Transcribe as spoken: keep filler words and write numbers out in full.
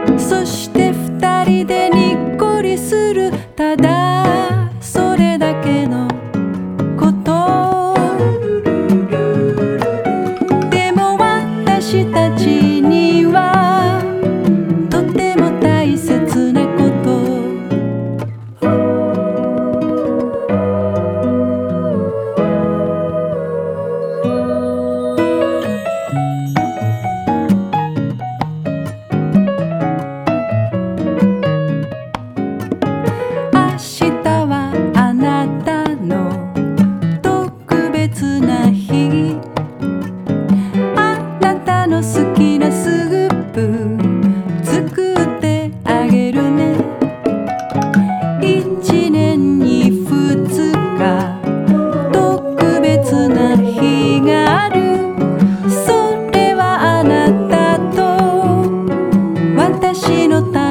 そして二人でにっこりする、ただそれだけのこと。でも私たちにはとても大切なこと。好きなスープ作ってあげるね。一年に二日特別な日がある。それはあなたと私のため